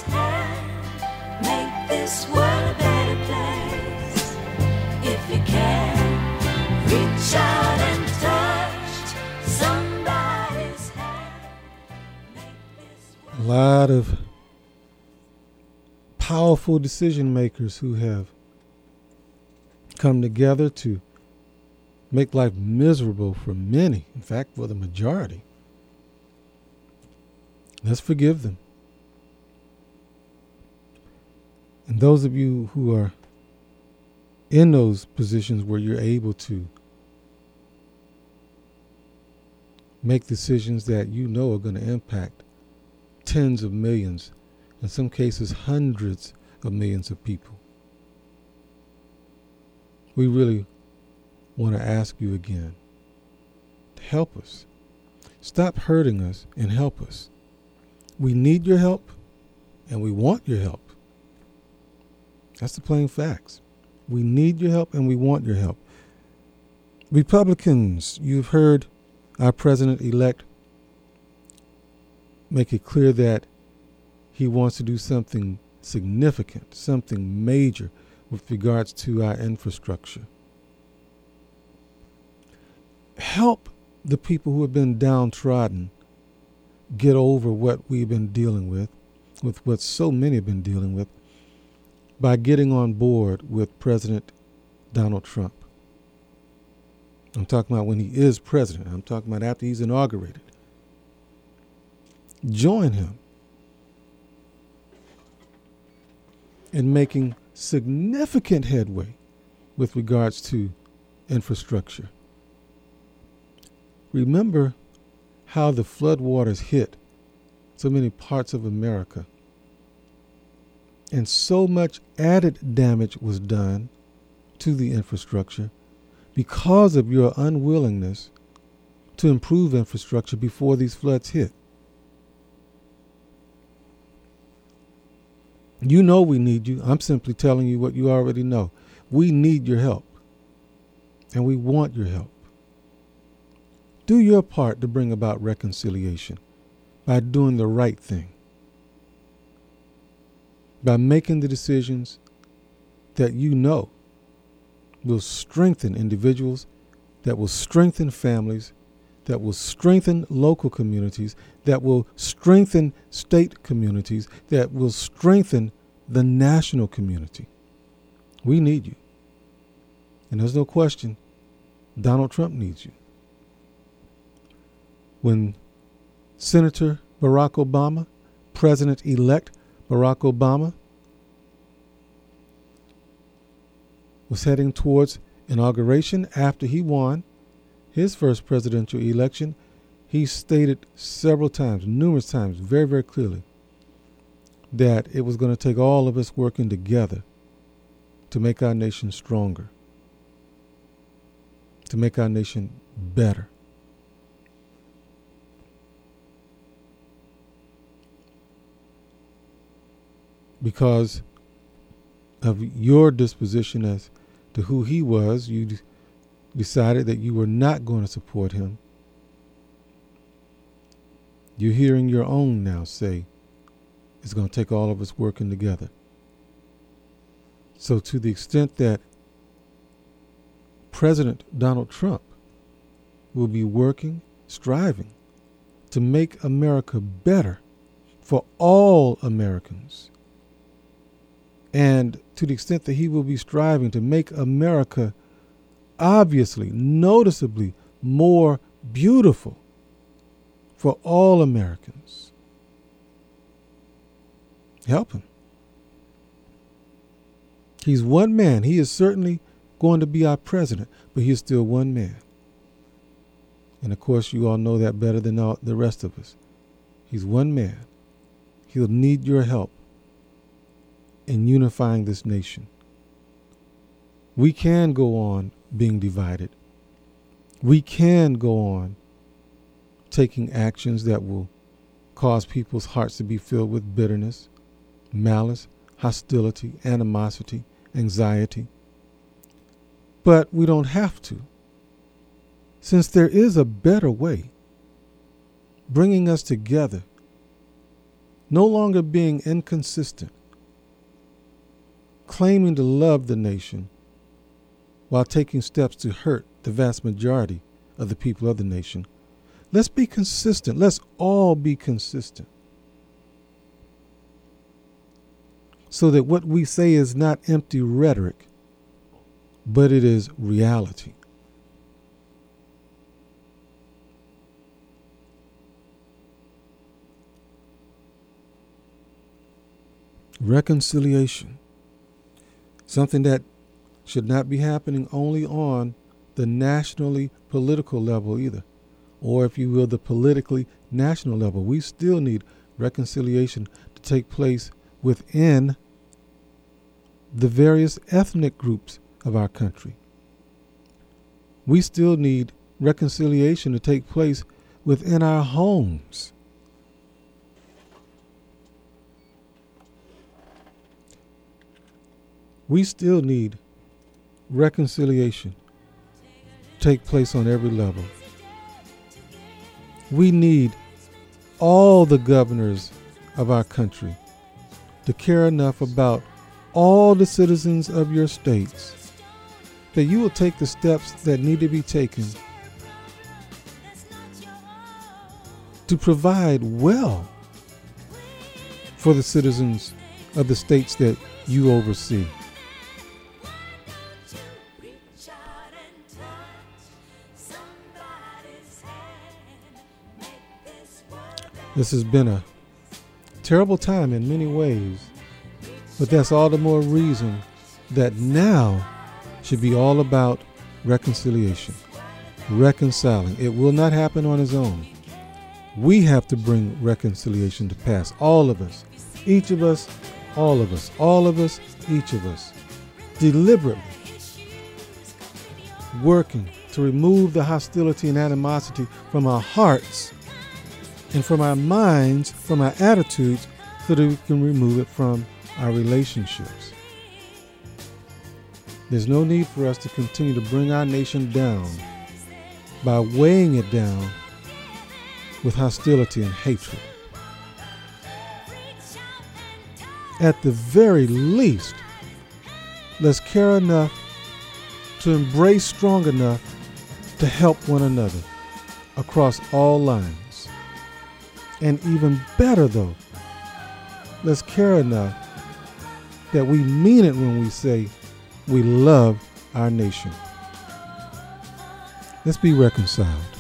hand. Make this world a better place. If you can, reach out and touch somebody's hand. Make this world A lot of powerful decision makers who have come together to make life miserable for many, in fact, for the majority. Let's forgive them. And those of you who are in those positions where you're able to make decisions that you know are going to impact tens of millions, in some cases hundreds of millions of people, we really want to ask you again to help us. Stop hurting us and help us. We need your help and we want your help. That's the plain facts. We need your help and we want your help. Republicans, you've heard our president-elect make it clear that he wants to do something significant, something major with regards to our infrastructure. Help the people who have been downtrodden get over what we've been dealing with what so many have been dealing with, by getting on board with President Donald Trump. I'm talking about when he is president. I'm talking about after he's inaugurated. Join him in making significant headway with regards to infrastructure. Remember how the floodwaters hit so many parts of America, and so much added damage was done to the infrastructure because of your unwillingness to improve infrastructure before these floods hit. You know we need you. I'm simply telling you what you already know. We need your help, and we want your help. Do your part to bring about reconciliation by doing the right thing, by making the decisions that you know will strengthen individuals, that will strengthen families, that will strengthen local communities, that will strengthen state communities, that will strengthen the national community. We need you. And there's no question, Donald Trump needs you. When Senator Barack Obama, President-elect Barack Obama, was heading towards inauguration after he won his first presidential election, he stated several times, numerous times, very, very clearly, that it was going to take all of us working together to make our nation stronger, to make our nation better. Because of your disposition as to who he was, you decided that you were not going to support him. You're hearing your own now say, it's going to take all of us working together. So to the extent that President Donald Trump will be working, striving to make America better for all Americans, and to the extent that he will be striving to make America obviously, noticeably more beautiful for all Americans, help him. He's one man. He is certainly going to be our president, but he is still one man. And of course, you all know that better than all the rest of us. He's one man. He'll need your help in unifying this nation. We can go on being divided. We can go on taking actions that will cause people's hearts to be filled with bitterness, malice, hostility, animosity, anxiety. But we don't have to, since there is a better way, bringing us together, no longer being inconsistent, claiming to love the nation while taking steps to hurt the vast majority of the people of the nation. Let's be consistent. Let's all be consistent, so that what we say is not empty rhetoric, but it is reality. Reconciliation, something that should not be happening only on the nationally political level either, or if you will, the politically national level. We still need reconciliation to take place within the various ethnic groups of our country. We still need reconciliation to take place within our homes. We still need reconciliation to take place on every level. We need all the governors of our country to care enough about all the citizens of your states that you will take the steps that need to be taken to provide well for the citizens of the states that you oversee. This has been a terrible time in many ways, but that's all the more reason that now should be all about reconciliation, reconciling. It will not happen on its own. We have to bring reconciliation to pass. All of us, each of us, all of us, all of us, each of us, deliberately working to remove the hostility and animosity from our hearts and from our minds, from our attitudes, so that we can remove it from our relationships. There's no need for us to continue to bring our nation down by weighing it down with hostility and hatred. At the very least, let's care enough to embrace strong enough to help one another across all lines. And even better though, let's care enough that we mean it when we say we love our nation. Let's be reconciled.